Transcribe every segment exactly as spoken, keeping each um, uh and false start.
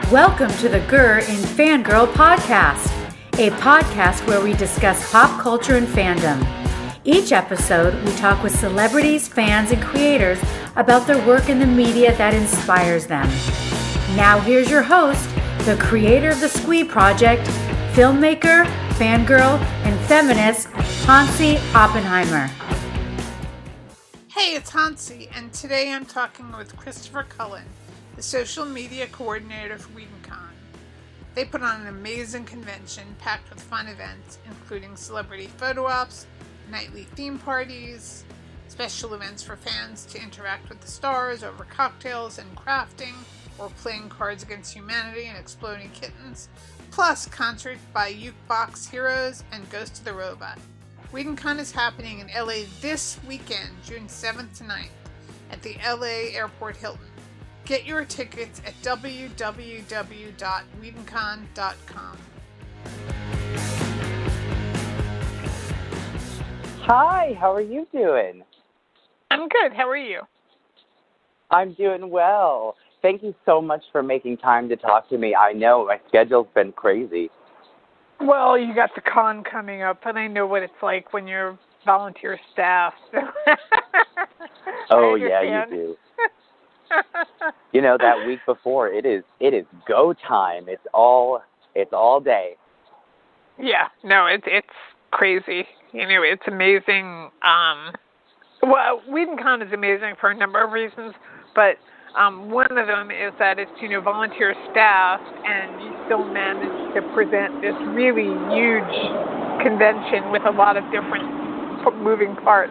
Welcome to the Gur in Fangirl podcast, a podcast where we discuss pop culture and fandom. Each episode, we talk with celebrities, fans, and creators about their work in the media that inspires them. Now here's your host, the creator of the Squee Project, filmmaker, fangirl, and feminist, Hansi Oppenheimer. Hey, it's Hansi, and today I'm talking with Christopher Cullen, the social media coordinator for WhedonCon. They put on an amazing convention packed with fun events, including celebrity photo ops, nightly theme parties, special events for fans to interact with the stars over cocktails and crafting, or playing Cards Against Humanity and Exploding Kittens, plus concerts by Jukebox Heroes and Ghost of the Robot. WhedonCon is happening in L A this weekend, June seventh to ninth, at the L A Airport Hilton. Get your tickets at w w w dot whedoncon dot com. Hi, how are you doing? I'm good. How are you? I'm doing well. Thank you so much for making time to talk to me. I know my schedule's been crazy. Well, you got the con coming up, and I know what it's like when you're volunteer staff. So. Oh, yeah, you do. You know, that week before, it is it is go time. It's all it's all day. Yeah, no, it's it's crazy. You know, it's amazing. Um, well, WhedonCon is amazing for a number of reasons, but um, one of them is that it's, you know, volunteer staff, and you still manage to present this really huge convention with a lot of different moving parts.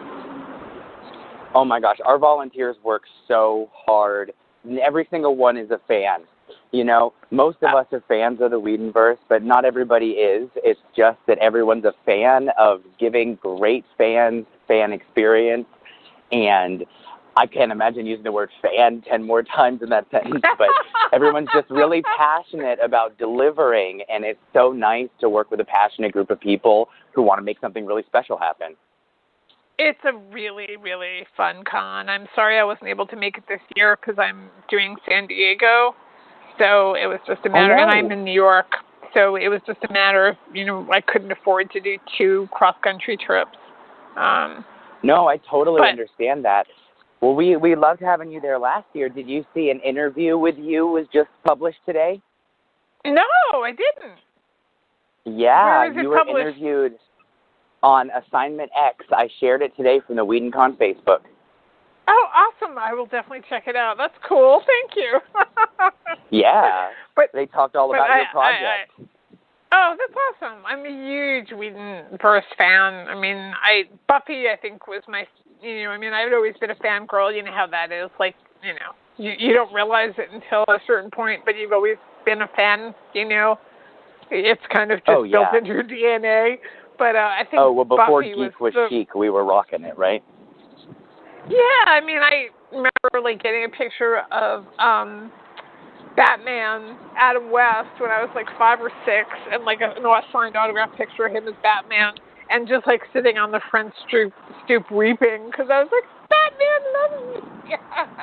Oh my gosh, our volunteers work so hard. Every single one is a fan. You know, most of us are fans of the Whedonverse, but not everybody is. It's just that everyone's a fan of giving great fans fan experience. And I can't imagine using the word fan ten more times in that sentence, but everyone's just really passionate about delivering, and it's so nice to work with a passionate group of people who want to make something really special happen. It's a really, really fun con. I'm sorry I wasn't able to make it this year because I'm doing San Diego. So it was just a matter, oh, no. and I'm in New York. So it was just a matter of, you know, I couldn't afford to do two cross-country trips. Um, no, I totally but, understand that. Well, we, we loved having you there last year. Did you see an interview with you was just published today? No, I didn't. Yeah, Where is it you were published? interviewed on Assignment X. I shared it today from the WhedonCon Facebook. Oh, awesome. I will definitely check it out. That's cool. Thank you. Yeah. But, they talked all about I, your project. I, I, oh, that's awesome. I'm a huge Whedonverse fan. I mean, I Buffy, I think, was my, you know, I mean, I've always been a fangirl. You know how that is. Like, you know, you, you don't realize it until a certain point, but you've always been a fan, you know. It's kind of just oh, yeah. built into your D N A. But uh, I think Oh, well, before Buffy geek was, was the, chic, we were rocking it, right? Yeah, I mean, I remember, like, getting a picture of um, Batman, Adam West, when I was, like, five or six, and, like, a, a signed autograph picture of him as Batman, and just, like, sitting on the front stoop, stoop weeping, because I was like, Batman loves me!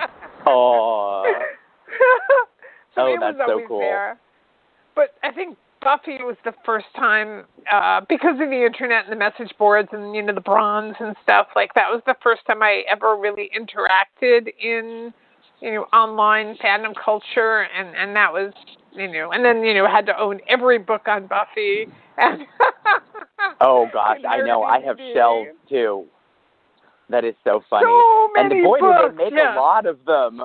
Aww. So oh, it that's was so always cool. there. But I think Buffy was the first time, uh, because of the internet and the message boards and, you know, the bronze and stuff, like, that was the first time I ever really interacted in, you know, online fandom culture, and, and that was, you know, and then, you know, had to own every book on Buffy. And oh, gosh, I know. I have shelves, too. That is so funny. So many and the boy, books, did they make yeah. a lot of them.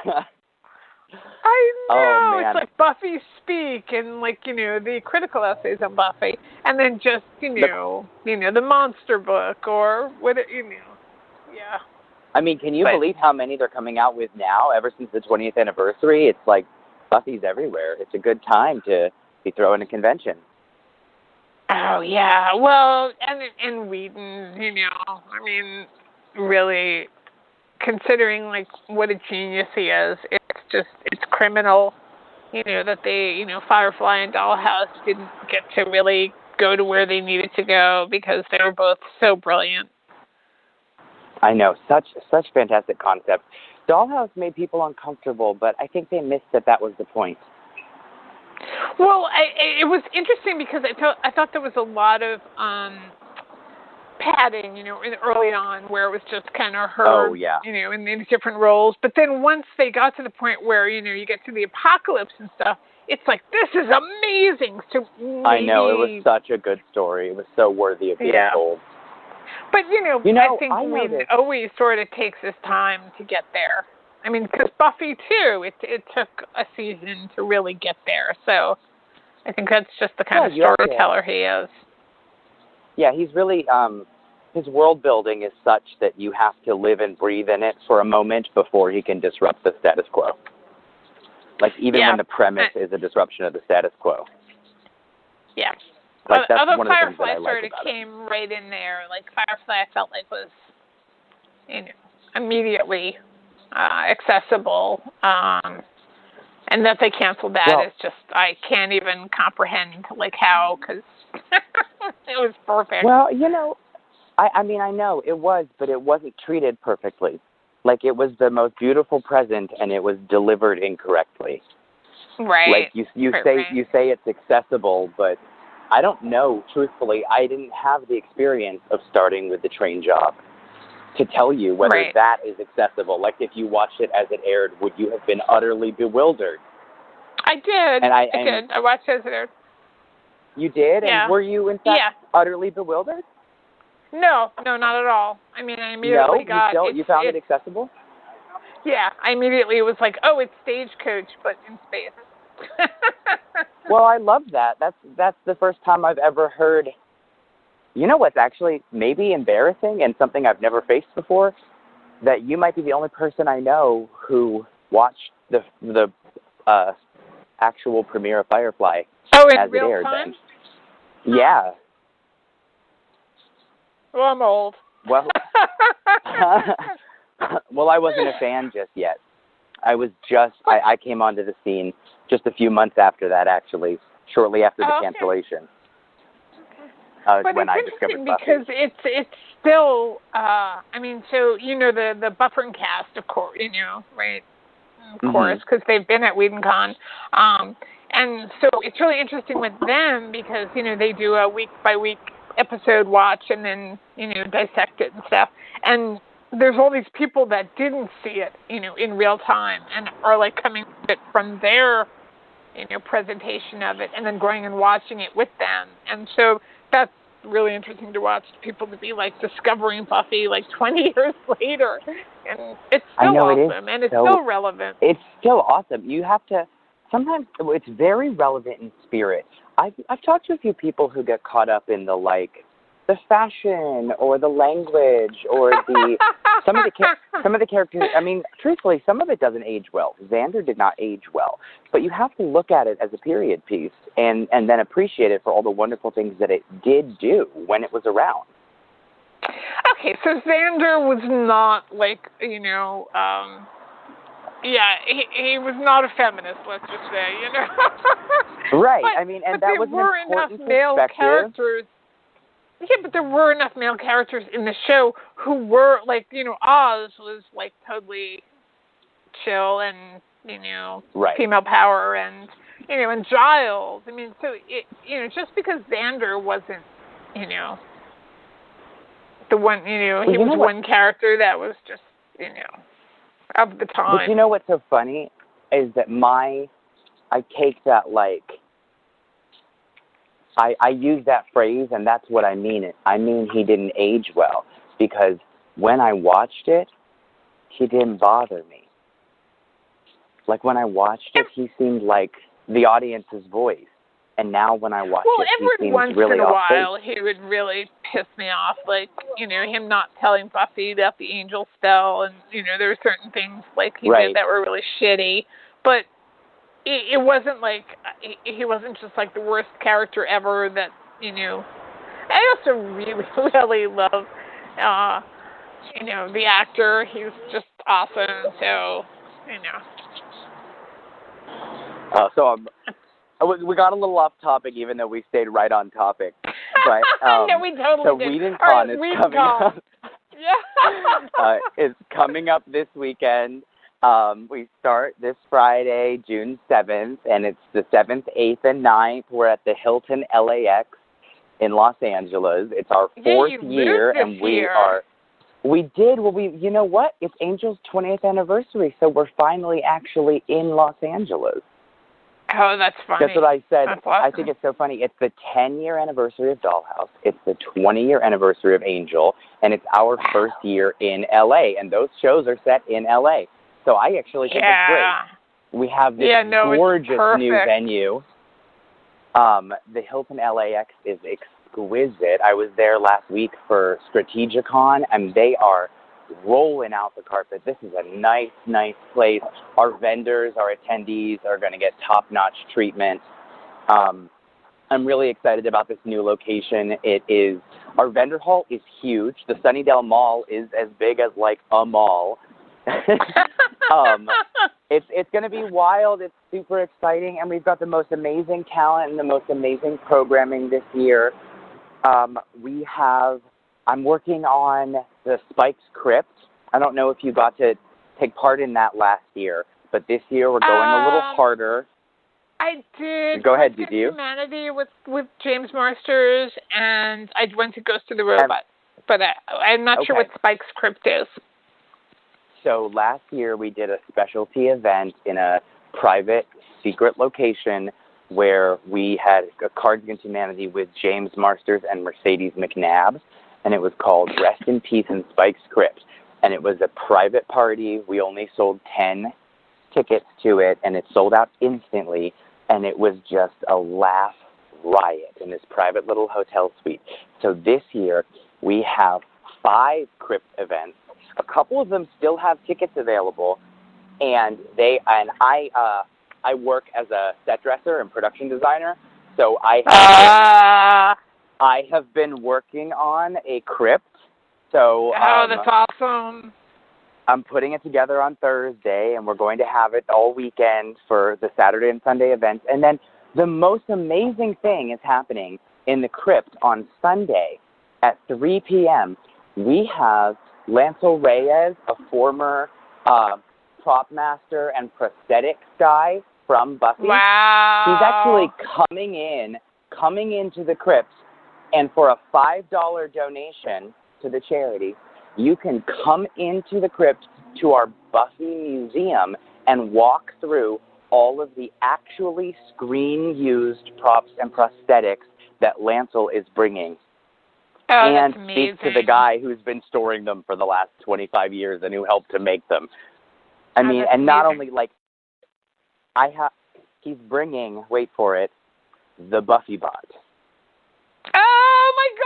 I know. Oh, man. It's like Buffy Speak and, like, you know, the critical essays on Buffy, and then just, you know, the, you know, the monster book or what, you know, yeah. I mean, can you but, believe how many they're coming out with now ever since the twentieth anniversary? It's like Buffy's everywhere. It's a good time to be throwing a convention. Oh, yeah. Well, and, and Whedon, you know, I mean, really, considering, like, what a genius he is, it's just, it's criminal, you know, that they, you know, Firefly and Dollhouse didn't get to really go to where they needed to go because they were both so brilliant. I know, such such fantastic concept. Dollhouse made people uncomfortable, but I think they missed that that was the point. Well, I, it was interesting because I thought I thought there was a lot of um, padding, you know, in, early on where it was just kind of her, oh, yeah. you know, in these different roles. But then once they got to the point where, you know, you get to the apocalypse and stuff, it's like, this is amazing. So maybe, I know, it was such a good story. It was so worthy of being yeah. told. But, you know, you know I think I we noticed... always sort of takes this time to get there. I mean, because Buffy, too, it it took a season to really get there. So I think that's just the kind yeah, of storyteller he is. Yeah, he's really, um, his world building is such that you have to live and breathe in it for a moment before he can disrupt the status quo. Like, even yeah. when the premise is a disruption of the status quo. Yeah. Like, that's Although one of the things that Firefly I like sort of about came it. right in there. Like, Firefly I felt like was, you know, immediately uh, accessible. Um, and that they canceled that well, is just, I can't even comprehend, like, how, because it was perfect. Well, you know, I, I mean, I know it was, but it wasn't treated perfectly. Like, it was the most beautiful present, and it was delivered incorrectly. Right. Like, you you right, say right. you say it's accessible, but I don't know, truthfully. I didn't have the experience of starting with the train job to tell you whether right. that is accessible. Like, if you watched it as it aired, would you have been utterly bewildered? I did. And I, I and did. I watched it as it aired. You did? Yeah. And were you, in fact, yeah. utterly bewildered? No, no, not at all. I mean, I immediately no? got... No, you, you found it accessible? Yeah, I immediately was like, oh, it's Stagecoach, but in space. Well, I love that. That's that's the first time I've ever heard... You know what's actually maybe embarrassing and something I've never faced before? That you might be the only person I know who watched the the uh, actual premiere of Firefly oh, in as real it aired time? then. Yeah. Well, I'm old. Well, well, I wasn't a fan just yet. I was just, I, I came onto the scene just a few months after that, actually, shortly after the oh, okay. cancellation. Okay. Uh, but when it's I interesting discovered Buffy. because it's it's still, uh, I mean, so, you know, the, the Buffering cast, of course, you know, right? Of mm-hmm. course, because they've been at WhedonCon. Um, and so it's really interesting with them because, you know, they do a week-by-week episode watch and then, you know, dissect it and stuff. And there's all these people that didn't see it, you know, in real time and are like coming at it from their, you know, presentation of it and then going and watching it with them. And so that's really interesting to watch people to be like discovering Buffy like twenty years later. And it's still know, awesome it and it's so, still relevant. It's still awesome. You have to, sometimes it's very relevant in spirit. I've, I've talked to a few people who get caught up in the, like, the fashion or the language or the, some of the, some of the characters, I mean, truthfully, some of it doesn't age well. Xander did not age well. But you have to look at it as a period piece and, and then appreciate it for all the wonderful things that it did do when it was around. Okay, so Xander was not, like, you know, um... yeah, he he was not a feminist, let's just say, you know. Right. But, I mean, and but that there was an were important enough male perspective. characters. Yeah, but there were enough male characters in the show who were like, you know, Oz was like totally chill and, you know, right. female power and, you know, and Giles. I mean, so it, you know, just because Xander wasn't, you know, the one, you know, well, he you was know one character that was just, you know, of the time. But you know what's so funny is that my, I take that like, I, I use that phrase and that's what I mean it. I mean he didn't age well because when I watched it, he didn't bother me. Like when I watched it, he seemed like the audience's voice. And now when I watch well, it, he every seems once really in a off while, base. he would really piss me off. Like, you know, him not telling Buffy about the angel spell. And, you know, there were certain things like he right. did that were really shitty. But it, it wasn't like, he, he wasn't just like the worst character ever that, you know. I also really, really love, uh, you know, the actor. He's just awesome. So, you know. Uh, so um, we got a little off topic, even though we stayed right on topic. But um, yeah, we totally so did. WhedonCon right, is WhedonCon. coming up. Yeah. uh, is coming up this weekend. Um, we start this Friday, June seventh, and it's the seventh, eighth, and ninth. We're at the Hilton L A X in Los Angeles. It's our fourth yeah, you year, moved and this we year. are. We did. Well, we. You know what? It's Angel's twentieth anniversary, so we're finally actually in Los Angeles. Oh, that's funny. That's what I said. That's awesome. I think it's so funny. It's the ten-year anniversary of Dollhouse. It's the twenty-year anniversary of Angel, and it's our first year in L A. And those shows are set in L A. So I actually think yeah. it's great. We have this yeah, no, gorgeous new perfect. venue. Um, the Hilton L A X is exquisite. I was there last week for Strategicon, and they are rolling out the carpet. This is a nice, nice place. Our vendors, our attendees are going to get top-notch treatment. Um, I'm really excited about this new location. It is, our vendor hall is huge. The Sunnydale Mall is as big as like a mall. um, it's it's going to be wild. It's super exciting, and we've got the most amazing talent and the most amazing programming this year. Um, we have, I'm working on the Spike's Crypt. I don't know if you got to take part in that last year, but this year we're going um, a little harder. I did. Go ahead, did you? Humanity with, with James Marsters, and I went to Ghost of the Robot, um, but I, I'm not okay. sure what Spike's Crypt is. So last year we did a specialty event in a private, secret location where we had a Cards Against Humanity with James Marsters and Mercedes McNabb, and it was called Rest in Peace in Spike's Crypt. And it was a private party. We only sold ten tickets to it, and it sold out instantly, and it was just a laugh riot in this private little hotel suite. So this year we have five crypt events. A couple of them still have tickets available, and they and I uh, I work as a set dresser and production designer, so I have, uh, been, I have been working on a crypt. So oh, um, that's awesome! I'm putting it together on Thursday, and we're going to have it all weekend for the Saturday and Sunday events. And then the most amazing thing is happening in the crypt on Sunday at three p.m. We have Lancel Reyes, a former uh, prop master and prosthetics guy from Buffy. Wow. He's actually coming in, coming into the crypt, and for a five dollars donation to the charity, you can come into the crypt to our Buffy museum and walk through all of the actually screen-used props and prosthetics that Lancel is bringing. Oh, and that's amazing. speak to the guy who's been storing them for the last twenty-five years and who helped to make them. I oh, mean, and not amazing. only, like, I have, he's bringing, wait for it, the Buffy bot. Oh, my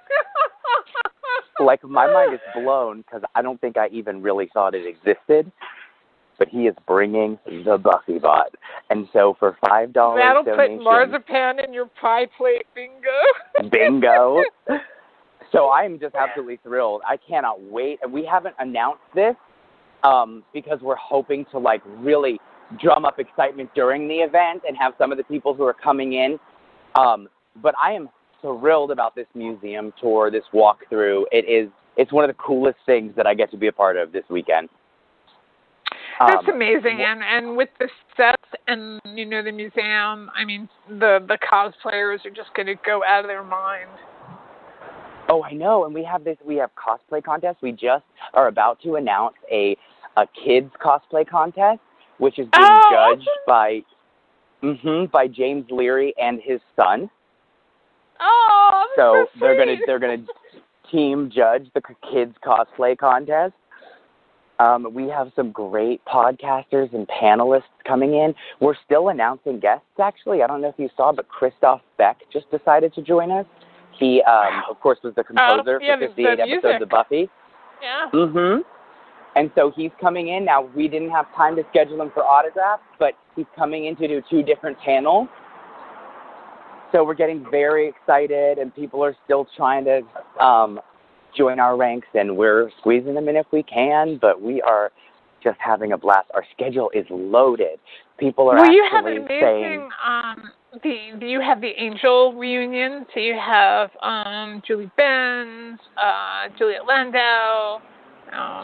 God! Like, my mind is blown because I don't think I even really thought it existed. But he is bringing the Buffy bot. And so for five dollars That'll donation, put marzipan in your pie plate, bingo. Bingo. So I'm just absolutely thrilled. I cannot wait. And we haven't announced this um, because we're hoping to, like, really drum up excitement during the event and have some of the people who are coming in. Um, but I am thrilled about this museum tour, this walkthrough. It is, it's one of the coolest things that I get to be a part of this weekend. That's um, amazing. And, and with the sets and, you know, the museum, I mean, the, the cosplayers are just going to go out of their mind. Oh, I know, and we have this. We have cosplay contests. We just are about to announce a a kids cosplay contest, which is being oh, judged awesome. by, mm-hmm, by James Leary and his son. Oh, so so they're gonna they're gonna team judge the kids cosplay contest. Um, we have some great podcasters and panelists coming in. We're still announcing guests. Actually, I don't know if you saw, but Christoph Beck just decided to join us. He, um, of course, was the composer oh, yeah, for fifty-eight episodes of Buffy. Yeah. Mm-hmm. And so he's coming in. Now, we didn't have time to schedule him for autographs, but he's coming in to do two different panels. So we're getting very excited, and people are still trying to um, join our ranks, and we're squeezing them in if we can, but we are just having a blast. Our schedule is loaded. People are well, actually you have an amazing, saying... Um, the, you have the Angel reunion, so you have um, Julie Benz, uh, Juliet Landau, um,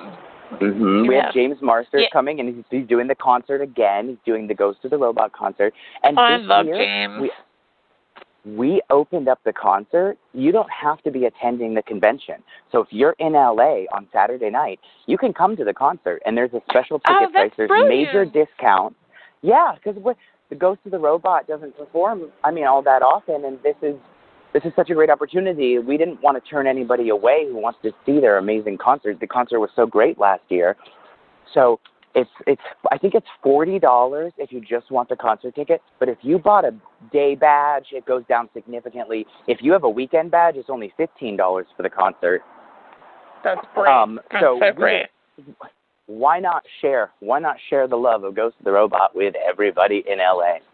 Mm-hmm. We Yeah. have James Marsters Yeah. coming, and he's, he's doing the concert again. He's doing the Ghost of the Robot concert. And Oh, I this love year, James. We, we opened up the concert. You don't have to be attending the convention. So if you're in L A on Saturday night, you can come to the concert, and there's a special ticket Oh, price. that's There's brilliant. major discounts. Yeah, because the Ghost of the Robot doesn't perform, I mean, all that often, and this is this is such a great opportunity. We didn't want to turn anybody away who wants to see their amazing concert. The concert was so great last year. So it's it's I think it's forty dollars if you just want the concert ticket. But if you bought a day badge, it goes down significantly. If you have a weekend badge, it's only fifteen dollars for the concert. That's great. Um, That's so so we great. just- why not share? Why not share the love of Ghost of the Robot with everybody in L A?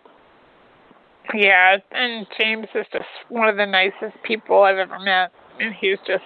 Yeah, and James is just one of the nicest people I've ever met. And he's just,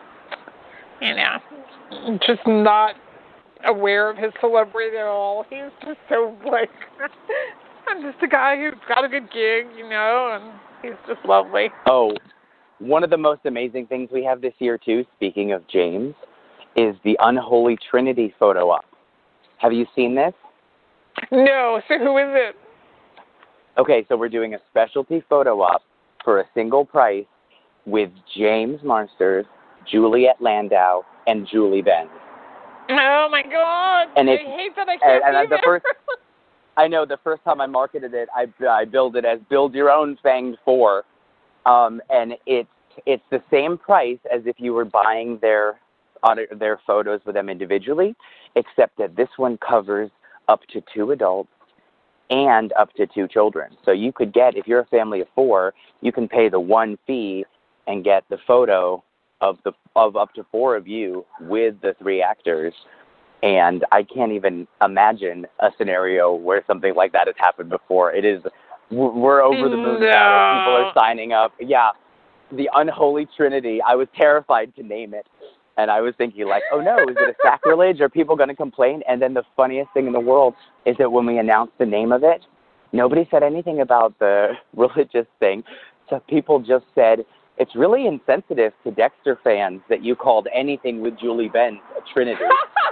you know, just not aware of his celebrity at all. He's just so, like, I'm just a guy who's got a good gig, you know, and he's just lovely. Oh, one of the most amazing things we have this year, too, speaking of James, is the Unholy Trinity photo op. Have you seen this? No, so who is it? Okay, so we're doing a specialty photo op for a single price with James Marsters, Juliet Landau, and Julie Benz. Oh, my God. And I it's, hate that I can't and, be and the there. first, I know the first time I marketed it, I, I billed it as Build Your Own Fanged four. Um, and it's, it's the same price as if you were buying their, their photos with them individually, except that this one covers up to two adults and up to two children. So you could get, if you're a family of four, you can pay the one fee and get the photo of the of up to four of you with the three actors. And I can't even imagine a scenario where something like that has happened before. It is, we're over the moon No. about it. People are signing up. Yeah, the Unholy Trinity. I was terrified to name it. And I was thinking, like, oh, no, is it a sacrilege? Are people going to complain? And then the funniest thing in the world is that when we announced the name of it, nobody said anything about the religious thing. So people just said, it's really insensitive to Dexter fans that you called anything with Julie Benz a Trinity.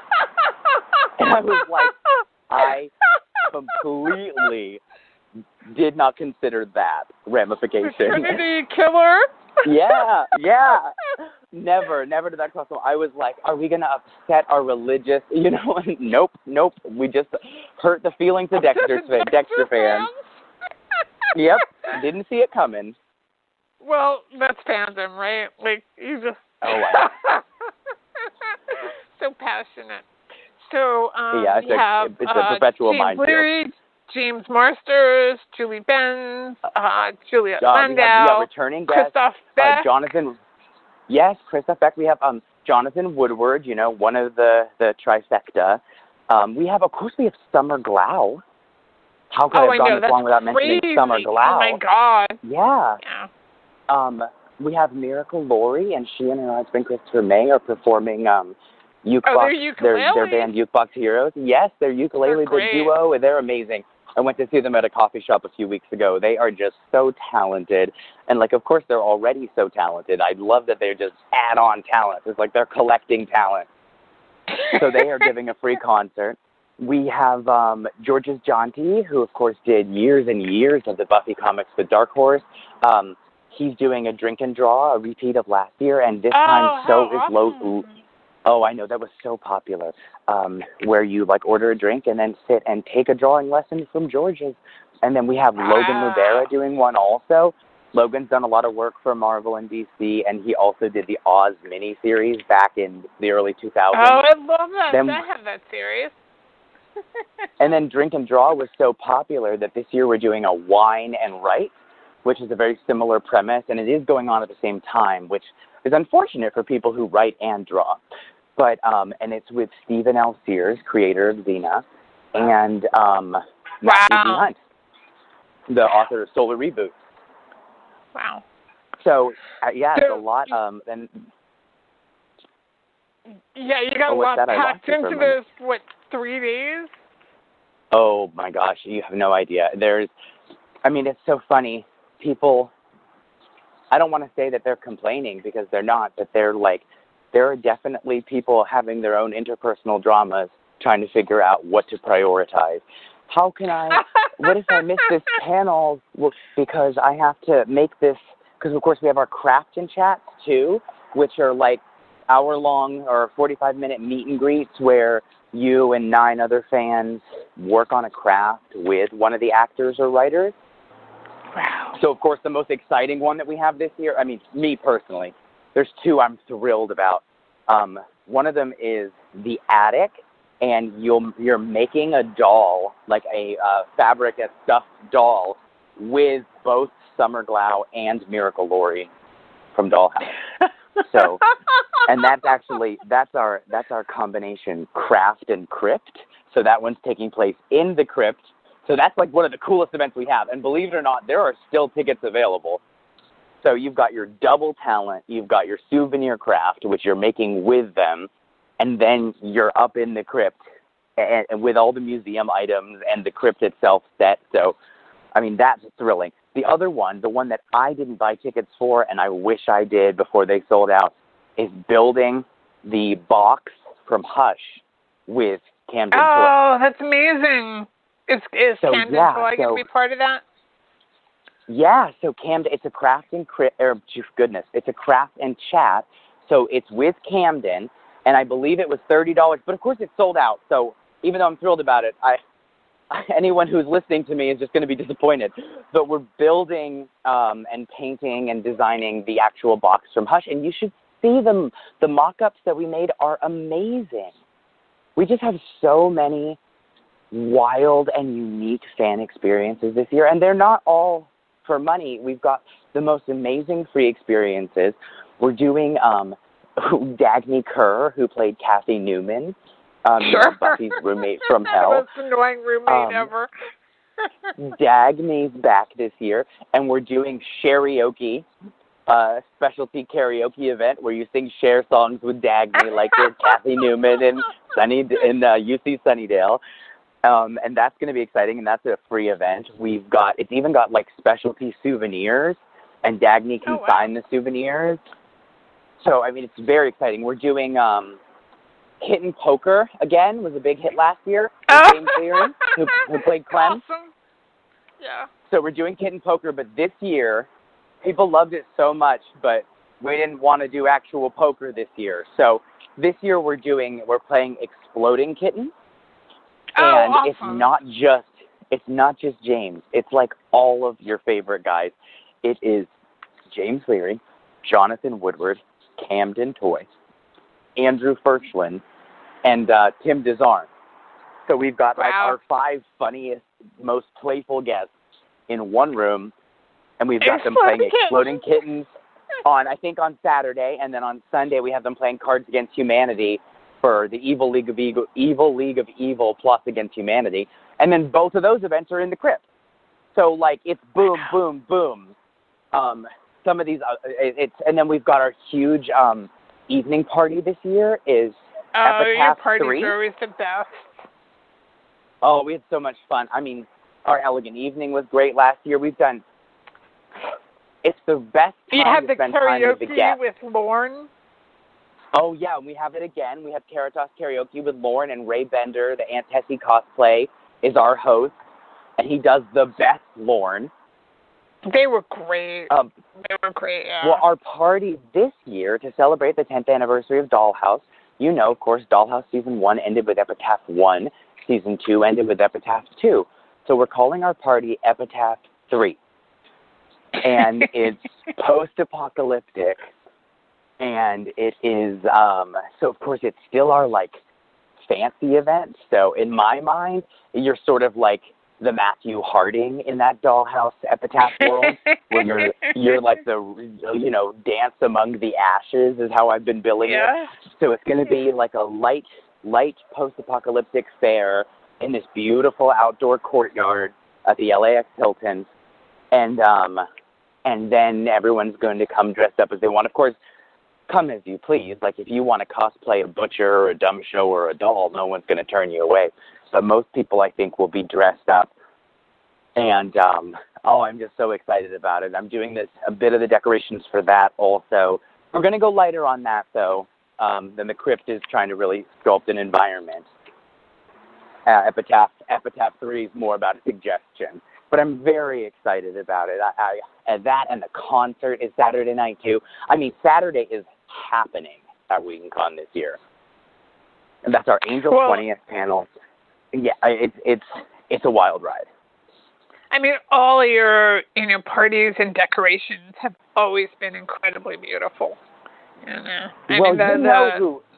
And I was like, I completely did not consider that ramification. Trinity killer? Yeah, yeah. Never, never did that cross. I was like, are we going to upset our religious, you know, nope, nope. We just hurt the feelings of Dexter, Dexter, Dexter fans. Yep, didn't see it coming. Well, that's fandom, right? Like, you just... Oh, wow. So passionate. So, um, Yeah, it's we a- have it's a uh, perpetual James minefield. Leary, James Marsters, Julie Benz, uh, Juliet Uh, we Landau, have, yeah, returning guest, Christoph uh, Beck. Jonathan. Yes, Christoph Beck. We have um, Jonathan Woodward, you know, one of the, the trifecta. Um, we have, of course, we have Summer Glau. How could oh, I have I gone know, this that's long without crazy. mentioning Summer Glau? Oh, my God. Yeah. Yeah. Um, we have Miracle Laurie, and she and her husband Christopher May are performing um, Ukebox, Oh, they're their, their ukulele? band Ukebox Heroes. Yes, they're ukulele, They're the great. duo, and they're amazing. I went to see them at a coffee shop a few weeks ago. They are just so talented, and like, of course, they're already so talented. I love that they're just add-on talent. It's like they're collecting talent. So they are giving a free concert. We have um, Georges Jonty, who, of course, did years and years of the Buffy comics with Dark Horse. Um, he's doing a drink and draw, a repeat of last year, and this Oh, time so how is Lo. awesome. Oh, I know, that was so popular, um, where you, like, order a drink and then sit and take a drawing lesson from Georges. And then we have Logan Wow. Rivera doing one also. Logan's done a lot of work for Marvel and D C, and he also did the Oz miniseries back in the early two thousands. Oh, I love that. Then- I have that series. And then Drink and Draw was so popular that this year we're doing a Wine and Write, which is a very similar premise, and it is going on at the same time, which is unfortunate for people who write and draw. But um, and it's with Stephen L. Sears, creator of Xena, and um, Matthew Wow. B. Hunt, the author of Solar Reboot. Wow. So uh, yeah, it's a So- lot. Um, and Yeah, you got Oh, a what's lot that? I lost packed you for a into minute. those, what, three days? oh my gosh, you have no idea. There's, I mean, it's so funny. People, I don't want to say that they're complaining because they're not, but they're like, there are definitely people having their own interpersonal dramas, trying to figure out what to prioritize. How can I, what if I miss this panel because I have to make this, because of course we have our craft-in chats too, which are like hour-long or forty-five minute meet and greets where you and nine other fans work on a craft with one of the actors or writers. Wow. So of course the most exciting one that we have this year, I mean, me personally, there's two I'm thrilled about. Um, one of them is The Attic, and you'll, you're making a doll, like a uh, fabric, a stuffed doll, with both Summer Glau and Miracle Laurie from Dollhouse. So, and that's actually, that's our, that's our combination, craft and crypt. So that one's taking place in the crypt. So that's like one of the coolest events we have. And believe it or not, there are still tickets available. So you've got your double talent, you've got your souvenir craft, which you're making with them, and then you're up in the crypt and, and with all the museum items and the crypt itself set. So, I mean, that's thrilling. The other one, the one that I didn't buy tickets for and I wish I did before they sold out, is building the box from Hush with Camden Toy. Oh, that's amazing. Is, is so, Camden yeah, Toy so, going to be part of that? Yeah, so Camden, it's a craft and crypt, or goodness, it's a craft and chat. So it's with Camden, and I believe it was thirty dollars, but of course it's sold out. So even though I'm thrilled about it, I, anyone who's listening to me is just going to be disappointed. But we're building um, and painting and designing the actual box from Hush, and you should see them. The mock-ups that we made are amazing. We just have so many wild and unique fan experiences this year, and they're not all for money. We've got the most amazing free experiences. We're doing um, Dagny Kerr, who played Kathy Newman, um, sure. you know, Buffy's roommate from hell. The most annoying roommate um, ever. Dagny's back this year, and we're doing Sharioke, uh, specialty karaoke event where you sing Cher songs with Dagny, like with Kathy Newman and Sunny in uh, U C Sunnydale. Um, and that's going to be exciting, and that's a free event. We've got, it's even got like specialty souvenirs, and Dagny can oh, wow. sign the souvenirs. So, I mean, it's very exciting. We're doing um, Kitten Poker again, was a big hit last year. Oh. James Cleary, who, who played Clem. Awesome. Yeah. So we're doing Kitten Poker, but this year, people loved it so much, but we didn't want to do actual poker this year. So this year we're doing, we're playing Exploding Kitten. Oh, and awesome. it's not just it's not just James. It's like all of your favorite guys. It is James Cleary, Jonathan Woodward, Camden Toy, Andrew Ferchlin, and uh, Tim Desarn. So we've got like wow. our five funniest, most playful guests in one room, and we've got them playing Exploding Kittens on, I think, on Saturday, and then on Sunday we have them playing Cards Against Humanity for the Evil League of Evil, Evil League of Evil plus Against Humanity, and then both of those events are in the crypt. So like it's boom, boom, boom. Um, some of these, uh, it, it's, and then we've got our huge um, evening party this year is Oh, Epitaph your parties three. are always the best. Oh, we had so much fun. I mean, our Elegant Evening was great last year. We've done. It's the best time You had to the spend time with the karaoke guests. with Lorne. Oh, yeah, we have it again. We have Caritas Karaoke with Lauren, and Ray Bender, the Aunt Tessie cosplay, is our host, and he does the best Lauren. They were great. Um, they were great, yeah. Well, our party this year, to celebrate the tenth anniversary of Dollhouse, you know, of course, Dollhouse Season one ended with Epitaph one. Season two ended with Epitaph two. So we're calling our party Epitaph three. And it's post-apocalyptic. And it is, um, so of course it's still our, like, fancy event. So in my mind, you're sort of like the Matthew Harding in that Dollhouse Epitaph world, where you're, you're like the, you know, dance among the ashes is how I've been billing yeah. it. So it's going to be like a light, light post-apocalyptic fair in this beautiful outdoor courtyard at the L A X Hilton. And, um, and then everyone's going to come dressed up as they want. Of course, come as you please. Like, if you want to cosplay a butcher or a dumb show or a doll, no one's going to turn you away. But most people, I think, will be dressed up. And, um, oh, I'm just so excited about it. I'm doing this, a bit of the decorations for that also. We're going to go lighter on that, though. um, then the crypt is trying to really sculpt an environment. Uh, Epitaph Epitaph three is more about a suggestion. But I'm very excited about it. I, I, and that and the concert is Saturday night, too. I mean, Saturday is happening at WeekenCon this year. And that's our Angel well, twentieth panel. Yeah, it's it's it's a wild ride. I mean, all your, you know, parties and decorations have always been incredibly beautiful. And, uh, I well, mean, the, you know the, who...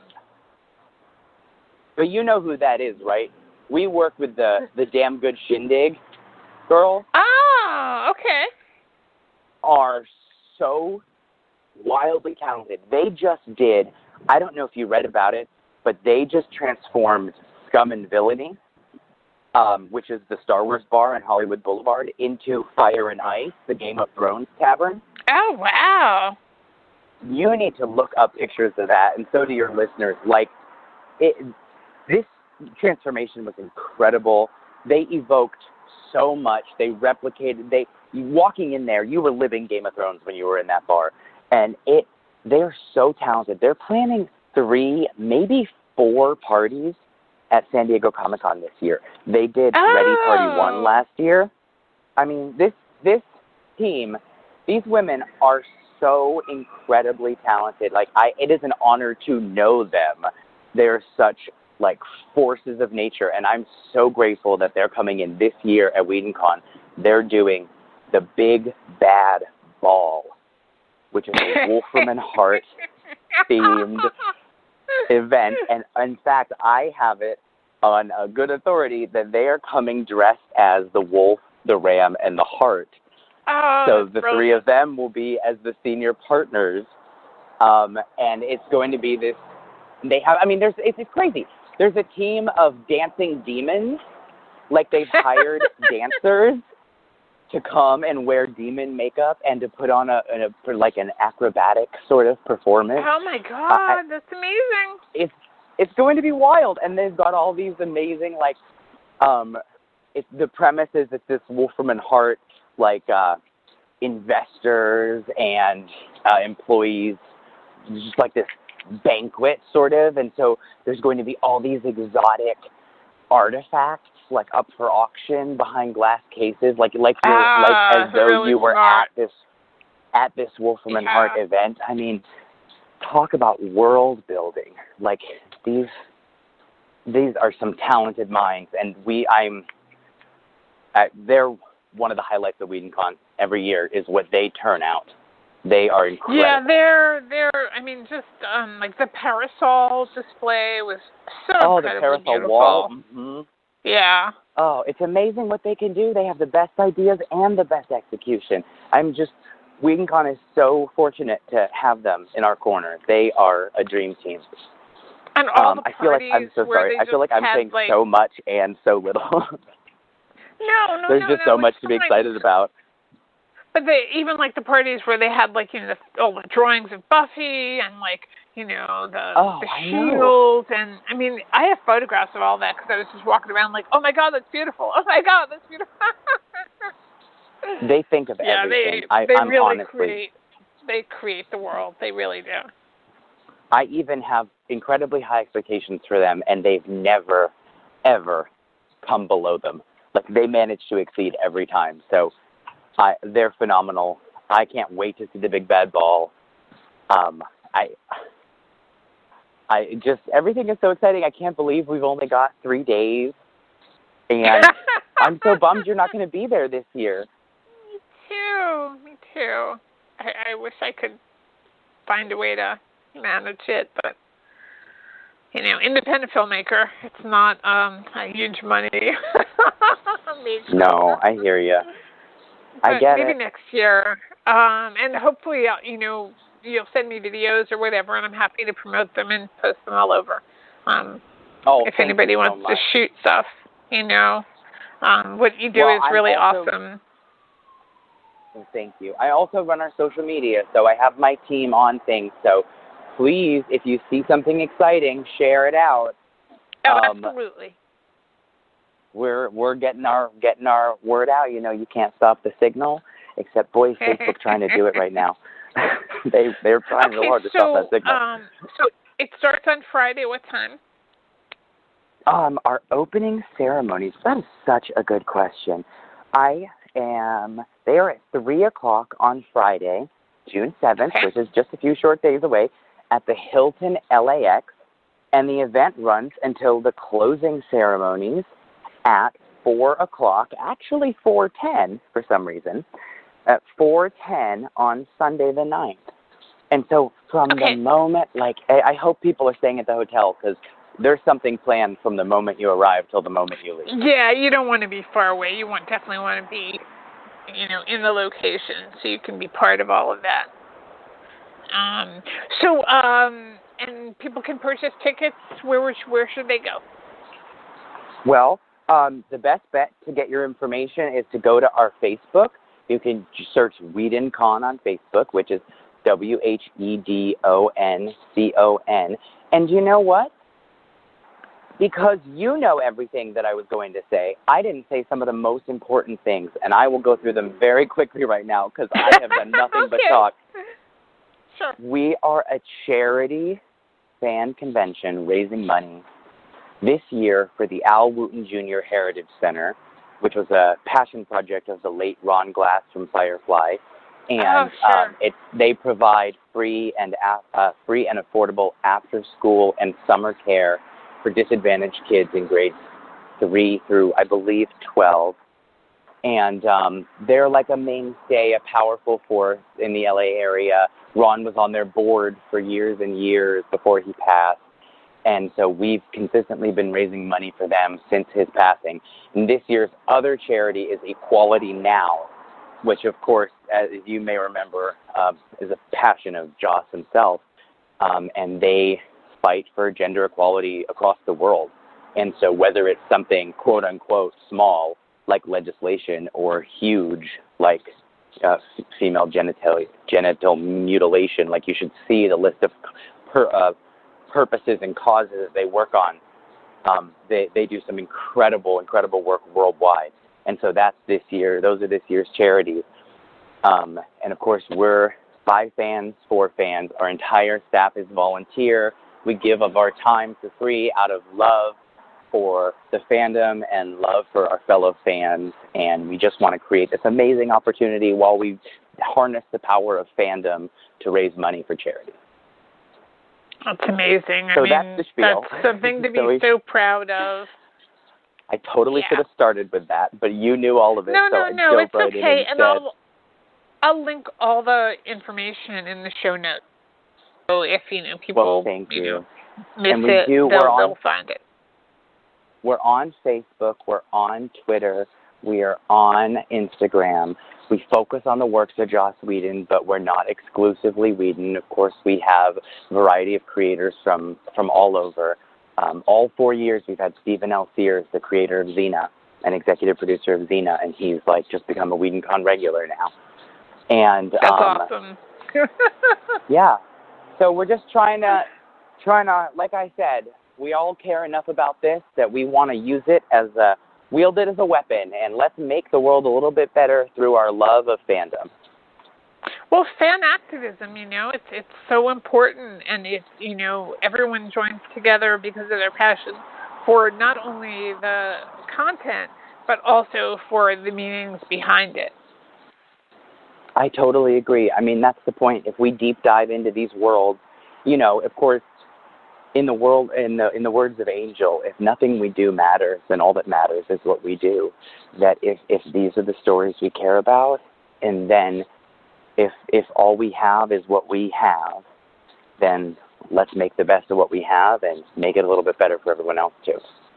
But you know who that is, right? We work with the, the Damn Good Shindig girls. Oh, okay. Are so wildly talented. They just did, I don't know if you read about it, but they just transformed Scum and Villainy, um, which is the Star Wars bar on Hollywood Boulevard, into Fire and Ice, the Game of Thrones tavern. Oh, wow. You need to look up pictures of that, and so do your listeners. Like, it, this transformation was incredible. They evoked so much. They replicated, they, walking in there, you were living Game of Thrones when you were in that bar. And it, they're so talented. They're planning three, maybe four parties at San Diego Comic-Con this year. They did oh. Ready Party One last year. I mean, this, this team, these women are so incredibly talented. Like, I, it is an honor to know them. They're such like forces of nature, and I'm so grateful that they're coming in this year at WeekenCon. They're doing the Big Bad Ball, which is a Wolfram and Hart themed event, and in fact, I have it on a good authority that they are coming dressed as the wolf, the ram, and the hart. Oh, so the brilliant. three of them will be as the senior partners, um, and it's going to be this. They have, I mean, there's it's, it's crazy. There's a team of dancing demons, like they've hired dancers to come and wear demon makeup and to put on a, a like an acrobatic sort of performance. Oh my God, uh, that's amazing! It's it's going to be wild, and they've got all these amazing like, um, it's the premise is it's this Wolfram and Hart like uh, investors and uh, employees, just like this banquet sort of, and so there's going to be all these exotic artifacts like up for auction behind glass cases, like like you're ah, like as though really you were smart. at this at this Wolfram and yeah. Hart event. I mean, talk about world building. Like these these are some talented minds, and we I'm uh, they're one of the highlights of WeekenCon every year is what they turn out. They are incredible. Yeah, they're, they're, I mean, just, um, like, the parasol display was so oh, incredibly the parasol beautiful. wall. Mm-hmm. Yeah. Oh, it's amazing what they can do. They have the best ideas and the best execution. I'm just, WeekenCon is so fortunate to have them in our corner. They are a dream team. And all um, the I feel like, I'm so sorry. I feel like I'm had, saying like, so much and so little. no, no, There's no, just no, so much to be fine. excited about. But they, even, like, the parties where they had, like, you know, the, all the drawings of Buffy and, like, you know, the, oh, the I shields. And, I mean, I have photographs of all that because I was just walking around like, oh, my God, that's beautiful. Oh, my God, that's beautiful. They think of yeah, everything. They, I, they I'm really honestly, create, they create the world. They really do. I even have incredibly high expectations for them, and they've never, ever come below them. Like, they manage to exceed every time. So, I, they're phenomenal. I can't wait to see the Big Bad Ball. Um, I, I just, everything is so exciting. I can't believe we've only got three days. And I'm so bummed you're not going to be there this year. Me too. Me too. I, I wish I could find a way to manage it, but, you know, independent filmmaker, it's not um, a huge money. No, I hear you. I But get maybe it. next year. Um, and hopefully, uh, you know, you'll send me videos or whatever, and I'm happy to promote them and post them all over. Um, Oh, if thank anybody you so wants to much. shoot stuff, you know, um, what you do Well, is I'm really also- awesome. Thank you. I also run our social media, so I have my team on things. So please, if you see something exciting, share it out. Oh, Um, absolutely. We're we're getting our getting our word out. You know, you can't stop the signal. Except, boy, Facebook trying to do it right now. they they're trying okay, real hard to so, stop that signal. Um, so it starts on Friday. What time? Um, our opening ceremonies, that is such a good question. I am, they are at three o'clock on Friday, June seventh, Okay. which is just a few short days away, at the Hilton L A X, and the event runs until the closing ceremonies at four o'clock, actually four ten for some reason, at four ten on Sunday the ninth. And so from Okay. the moment, like, I, I hope people are staying at the hotel because there's something planned from the moment you arrive till the moment you leave. Yeah, you don't want to be far away. You want definitely want to be, you know, in the location so you can be part of all of that. Um, so, um, and people can purchase tickets. Where where should they go? Well, um, the best bet to get your information is to go to our Facebook. You can search WhedonCon on Facebook, which is W H E D O N C O N. And you know what? Because you know everything that I was going to say, I didn't say some of the most important things, and I will go through them very quickly right now because I have done nothing Okay. but talk. Sure. We are a charity fan convention raising money this year for the Al Wooten Junior Heritage Center, which was a passion project of the late Ron Glass from Firefly. And Oh, sure. um, it, they provide free and uh, free and affordable after-school and summer care for disadvantaged kids in grades three through, I believe, twelve. And um, they're like a mainstay, a powerful force in the L A area. Ron was on their board for years and years before he passed. And so we've consistently been raising money for them since his passing. And this year's other charity is Equality Now, which, of course, as you may remember, uh, is a passion of Joss himself. Um, and they fight for gender equality across the world. And so whether it's something quote-unquote small, like legislation, or huge, like uh, female genital, genital mutilation, like you should see the list of per, uh, purposes and causes they work on. Um, they, they do some incredible, incredible work worldwide. And so that's this year. Those are this year's charities. Um, and, of course, we're five fans, four fans. Our entire staff is volunteer. We give of our time for free out of love for the fandom and love for our fellow fans. And we just want to create this amazing opportunity while we harness the power of fandom to raise money for charity. That's amazing. I So mean, that's the spiel. That's something to be So we- so proud of. I totally Yeah. should have started with that, but you knew all of it, No, so no, I no, dove it's right in okay. instead. And I'll, I'll link all the information in the show notes. So if, you know, people Well, thank you you. know, miss And we it, do- they'll, we're on- they'll find it. We're on Facebook, we're on Twitter, we are on Instagram. We focus on the works of Joss Whedon, but we're not exclusively Whedon. Of course, we have a variety of creators from, from all over. Um, all four years we've had Stephen L. Sears, the creator of Xena, and executive producer of Xena, and he's like just become a WhedonCon regular now. And That's um, awesome. yeah. So we're just trying to, trying to, like I said, we all care enough about this that we want to use it as a, wield it as a weapon, and let's make the world a little bit better through our love of fandom. Well, fan activism, you know, it's it's so important, and it's, you know, everyone joins together because of their passion for not only the content, but also for the meanings behind it. I totally agree. I mean, that's the point. If we deep dive into these worlds, you know, of course, in the world, in the in the words of Angel, if nothing we do matters, then all that matters is what we do. That if, if these are the stories we care about, and then if if all we have is what we have, then let's make the best of what we have and make it a little bit better for everyone else too.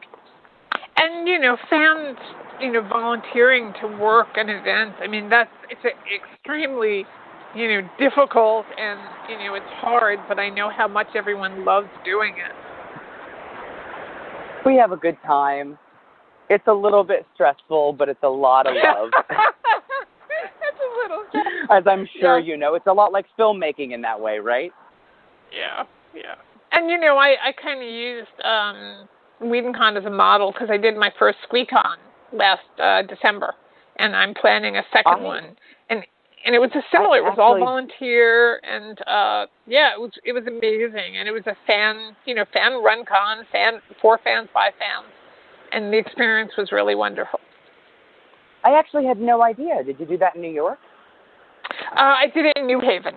And, you know, fans, you know, volunteering to work at events, I mean, that's, it's a extremely, you know, difficult, and, you know, it's hard, but I know how much everyone loves doing it. We have a good time. It's a little bit stressful, but it's a lot of love. It's a little stressful. As I'm sure Yeah. you know, it's a lot like filmmaking in that way, right? Yeah, yeah. And, you know, I, I kind of used um, WhedonCon as a model because I did my first SqueeCon last uh, December, and I'm planning a second Oh. one. And and it was a similar. I it was all actually- volunteer, and uh, yeah, it was it was amazing, and it was a fan, you know, fan run con, fan for fans by fans, and the experience was really wonderful. I actually had no idea. Did you do that in New York? Uh, I did it in New Haven.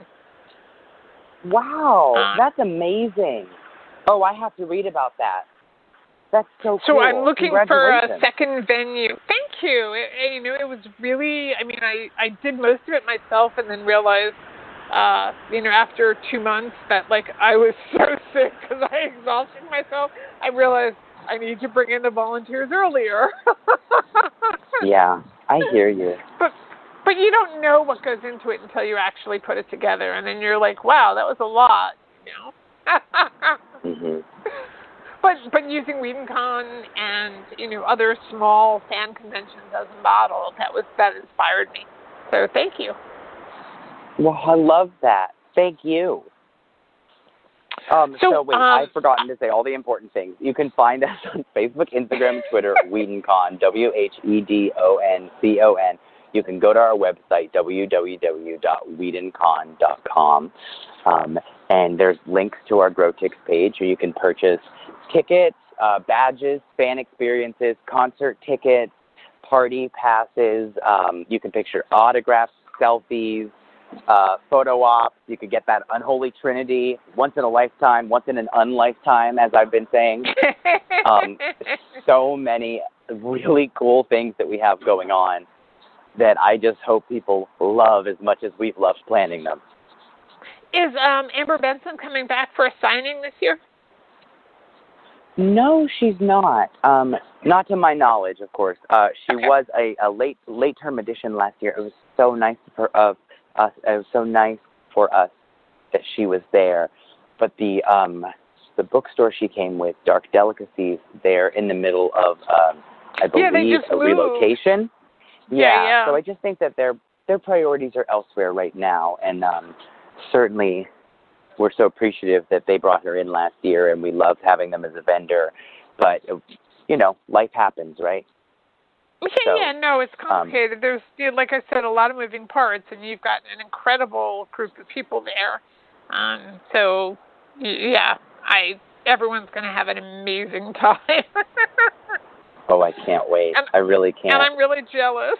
Wow, Uh, that's amazing. Oh, I have to read about that. That's so So cool. I'm looking for a Congratulations. second venue. Thank you. It, it- you know, it was really, I mean, I, I did most of it myself and then realized, uh, you know, after two months that, like, I was so sick because I exhausted myself. I realized I need to bring in the volunteers earlier. Yeah, I hear you. But but you don't know what goes into it until you actually put it together. And then you're like, wow, that was a lot, you know. hmm But but using WhedonCon and, you know, other small fan conventions as a model, that was that inspired me. So thank you. Well, I love that. Thank you. Um, So, so, wait, um, I've forgotten to say all the important things. You can find us on Facebook, Instagram, Twitter, WhedonCon, W H E D O N C O N. You can go to our website, w w w dot whedoncon dot com, um, and there's links to our GrowTix page where you can purchase tickets, uh, badges, fan experiences, concert tickets, party passes. Um, you can picture autographs, selfies, uh, photo ops. You could get that unholy trinity, once in a lifetime, once in an unlifetime, as I've been saying. Um, so many really cool things that we have going on that I just hope people love as much as we've loved planning them. Is um, Amber Benson coming back for a signing this year? No, she's not. Um, not to my knowledge, of course. Uh, she Okay. was a, a late late term addition last year. It was so nice for of us. It was so nice for us that she was there. But the um, the bookstore she came with, Dark Delicacies, they're in the middle of um, I Yeah, they believe just a moved. relocation. Yeah, yeah. So I just think that their their priorities are elsewhere right now, and um, certainly we're so appreciative that they brought her in last year, and we loved having them as a vendor. But, you know, life happens, right? Yeah, So, yeah, no, it's um, complicated. There's, you know, like I said, a lot of moving parts, and you've got an incredible group of people there. Um, so, y- yeah, I everyone's going to have an amazing time. Oh, I can't wait. And- I really can't. And I'm really jealous.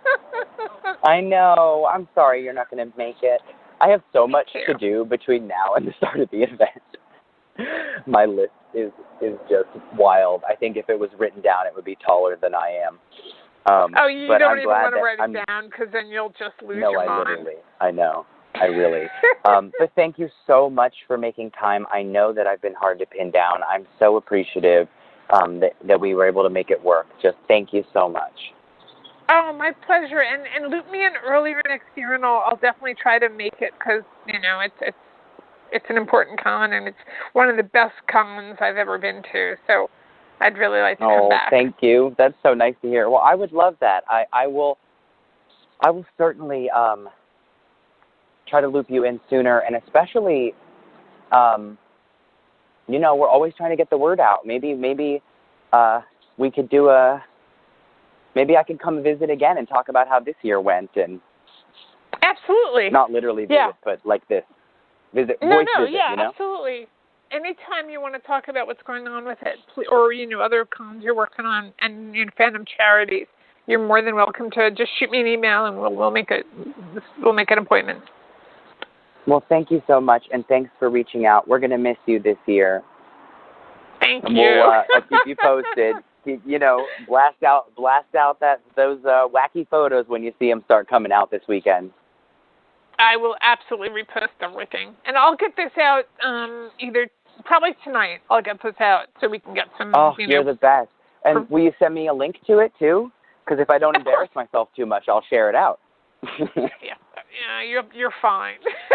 I know. I'm sorry you're not going to make it. I have so Me much too. to do between now and the start of the event. My list is, is just wild. I think if it was written down, it would be taller than I am. Um, Oh, you but don't I'm even glad want to that write it I'm, down because then you'll just lose No, your I mind. literally. I know. I really. um, but thank you so much for making time. I know that I've been hard to pin down. I'm so appreciative um, that, that we were able to make it work. Just thank you so much. Oh, my pleasure. And and loop me in earlier next year, and I'll, I'll definitely try to make it because, you know, it's it's it's an important con, and it's one of the best cons I've ever been to. So I'd really like to come Oh, back. thank you. That's so nice to hear. Well, I would love that. I, I will I will certainly um, try to loop you in sooner, and especially, um, you know, we're always trying to get the word out. Maybe maybe uh, we could do a Maybe I could come visit again and talk about how this year went, and Absolutely. not literally visit, Yeah. but like this. Visit, No, voice no, visit, yeah, you know? absolutely. Anytime you want to talk about what's going on with it, pl- or, you know, other cons you're working on, and, you know, fandom charities, you're more than welcome to just shoot me an email, and we'll we'll make a we'll make an appointment. Well, thank you so much, and thanks for reaching out. We're going to miss you this year. Thank And you. we'll, uh, I'll keep you posted. Keep, you know, blast out, blast out that those uh, wacky photos when you see them start coming out this weekend. I will absolutely repost everything, and I'll get this out um, either probably tonight. I'll get this out so we can get some. Oh, you you're know, the best. And per- will you send me a link to it too? Because if I don't Of embarrass course. myself too much, I'll share it out. yeah, yeah, you're you're fine.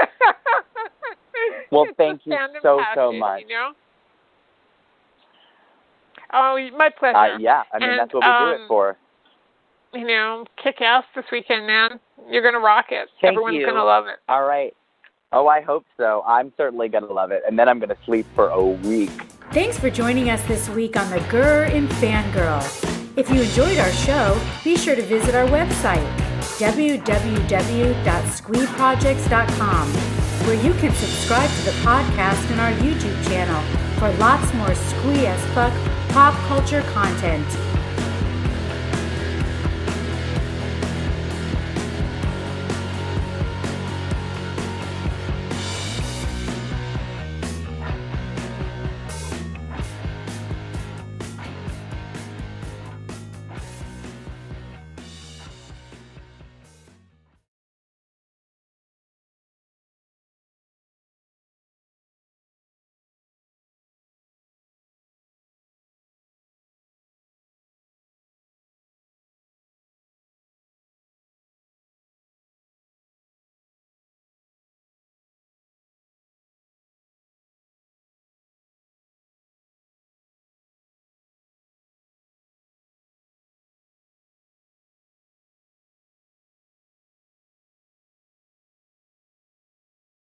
Well, It's thank a you fandom so, so passion, much. You know? Oh, my pleasure. Uh, yeah, I mean, And, that's what we do um, it for. You know, kick ass this weekend, man. You're gonna rock it. Thank Everyone's you. gonna love it. All right. Oh, I hope so. I'm certainly going to love it. And then I'm going to sleep for a week. Thanks for joining us this week on the Grr and Fangirl. If you enjoyed our show, be sure to visit our website, w w w dot squee projects dot com, where you can subscribe to the podcast and our YouTube channel for lots more squee as fuck pop culture content.